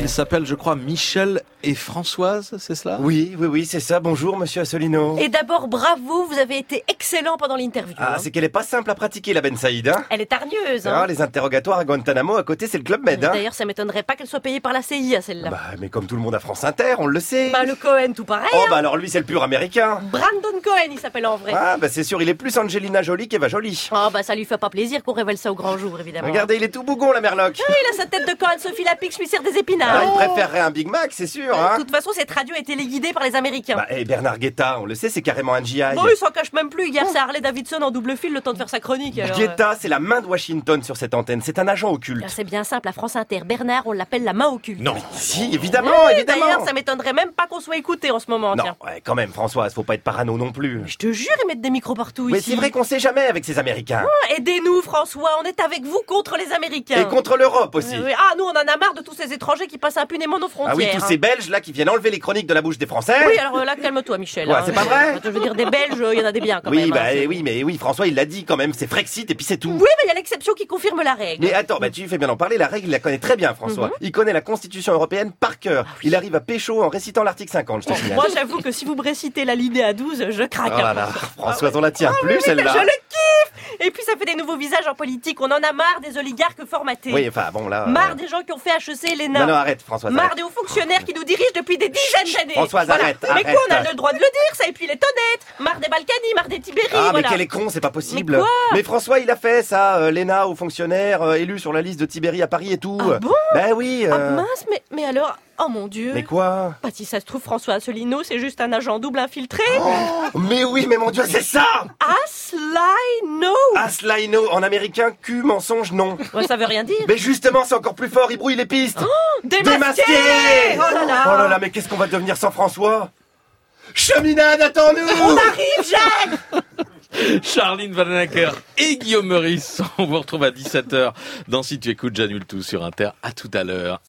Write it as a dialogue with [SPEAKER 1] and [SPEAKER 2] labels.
[SPEAKER 1] Ils s'appellent, je crois, Michel et Françoise, c'est cela?
[SPEAKER 2] Oui, c'est ça. Bonjour, monsieur Asselineau.
[SPEAKER 3] Et d'abord, bravo, vous avez été excellent pendant l'interview.
[SPEAKER 2] C'est qu'elle est pas simple à pratiquer, la Ben Saïd, hein.
[SPEAKER 3] Elle est hargneuse, hein.
[SPEAKER 2] Les interrogatoires à Guantanamo, à côté, c'est le Club Med, hein.
[SPEAKER 3] D'ailleurs, ça m'étonnerait pas qu'elle soit payée par la CIA, celle-là.
[SPEAKER 2] Mais comme tout le monde à France Inter, on le sait.
[SPEAKER 3] Le Cohen, tout pareil.
[SPEAKER 2] Alors lui, c'est le pur américain.
[SPEAKER 3] Brandon Cohen, il s'appelle en vrai.
[SPEAKER 2] C'est sûr, il est plus Angelina Jolie qu'Eva Jolie.
[SPEAKER 3] Ça lui fait pas plaisir qu'on révèle ça au grand jour, évidemment.
[SPEAKER 2] Regardez, il est tout bougon, la Merloc.
[SPEAKER 3] Oui, il a sa tête de Cohen, Sophie Lapix lui sert des épinards.
[SPEAKER 2] Il préférerait un Big Mac, c'est sûr, hein.
[SPEAKER 3] De toute façon, cette radio est téléguidée par les Américains.
[SPEAKER 2] Et Bernard Guetta, on le sait, c'est carrément un GI.
[SPEAKER 3] Bon, il s'en cache même plus. Hier, c'est Harley Davidson en double fil, le temps de faire sa chronique. Alors...
[SPEAKER 2] Guetta, c'est la main de Washington sur cette antenne. C'est un agent occulte.
[SPEAKER 3] C'est bien simple, à France Inter. Bernard, on l'appelle la main occulte.
[SPEAKER 1] Non.
[SPEAKER 2] Si, évidemment, évidemment.
[SPEAKER 3] D'ailleurs, ça m'étonnerait même pas qu'on soit écouté en ce moment.
[SPEAKER 2] Non,
[SPEAKER 3] tiens.
[SPEAKER 2] quand même, Françoise, faut pas être parano non plus.
[SPEAKER 3] Je te jure, ils mettent des micros partout
[SPEAKER 2] Mais
[SPEAKER 3] ici.
[SPEAKER 2] c'est vrai qu'on sait jamais avec ces Américains.
[SPEAKER 3] Aidez-nous, François, on est avec vous contre les Américains.
[SPEAKER 2] Et contre l'Europe aussi.
[SPEAKER 3] Oui. Nous, on en a marre de tous ces étrangers qui passent impunément nos frontières.
[SPEAKER 2] Ah oui, tous ces Belges là qui viennent enlever les chroniques de la bouche des Français.
[SPEAKER 3] Oui, alors là, calme-toi, Michel.
[SPEAKER 2] C'est pas vrai.
[SPEAKER 3] Je veux dire, des Belges, il y en a des biens quand même.
[SPEAKER 2] Oui, François, il l'a dit quand même, c'est Frexit et puis c'est tout.
[SPEAKER 3] Oui, mais il y a l'exception qui confirme la règle.
[SPEAKER 2] Mais attends, tu fais bien en parler, la règle, il la connaît très bien, François. Il connaît la Constitution européenne par cœur. Il arrive à pécho en récitant l'article 50, je te signale.
[SPEAKER 3] Moi, j'avoue que si vous me récitez la lignée à 12, je craque.
[SPEAKER 2] Oh là là, Françoise, on la tient plus, celle-là.
[SPEAKER 3] Je le kiffe. Et puis, ça fait des nouveaux visages en politique. On en a marre des oligarques formatés.
[SPEAKER 2] Oui, enfin, bon, là...
[SPEAKER 3] Marre des gens qui ont fait HEC, l'ENA.
[SPEAKER 2] Non, arrête, Françoise,
[SPEAKER 3] Marre
[SPEAKER 2] arrête.
[SPEAKER 3] des hauts fonctionnaires qui nous dirigent depuis des dizaines d'années.
[SPEAKER 2] Françoise, arrête.
[SPEAKER 3] Mais quoi, on a le droit de le dire, ça, et puis il est honnête. Marre des Balkany, marre des Tibéri,
[SPEAKER 2] Mais quel est con, c'est pas possible.
[SPEAKER 3] Mais quoi
[SPEAKER 2] Mais François, il a fait ça, l'ENA aux fonctionnaires, élu sur la liste de Tibéri à Paris et tout.
[SPEAKER 3] Ah bon?
[SPEAKER 2] Ben oui.
[SPEAKER 3] Mince, mais alors... Oh mon Dieu.
[SPEAKER 2] Mais quoi?
[SPEAKER 3] Si ça se trouve, François Asselineau, c'est juste un agent double infiltré.
[SPEAKER 2] Mais oui, mais mon Dieu, c'est ça!
[SPEAKER 3] Asselineau.
[SPEAKER 2] Asselineau, en américain, cul, mensonge, non.
[SPEAKER 3] Ça veut rien dire.
[SPEAKER 2] Mais justement, c'est encore plus fort, il brouille les pistes.
[SPEAKER 3] Démasqué.
[SPEAKER 2] Oh là là, mais qu'est-ce qu'on va devenir sans François? Cheminade, attends-nous!
[SPEAKER 3] On arrive, Jacques.
[SPEAKER 1] Charline Vanhoenacker et Guillaume Meurice. On vous retrouve à 17h dans Si tu écoutes Janul Tout sur Inter. À tout à l'heure.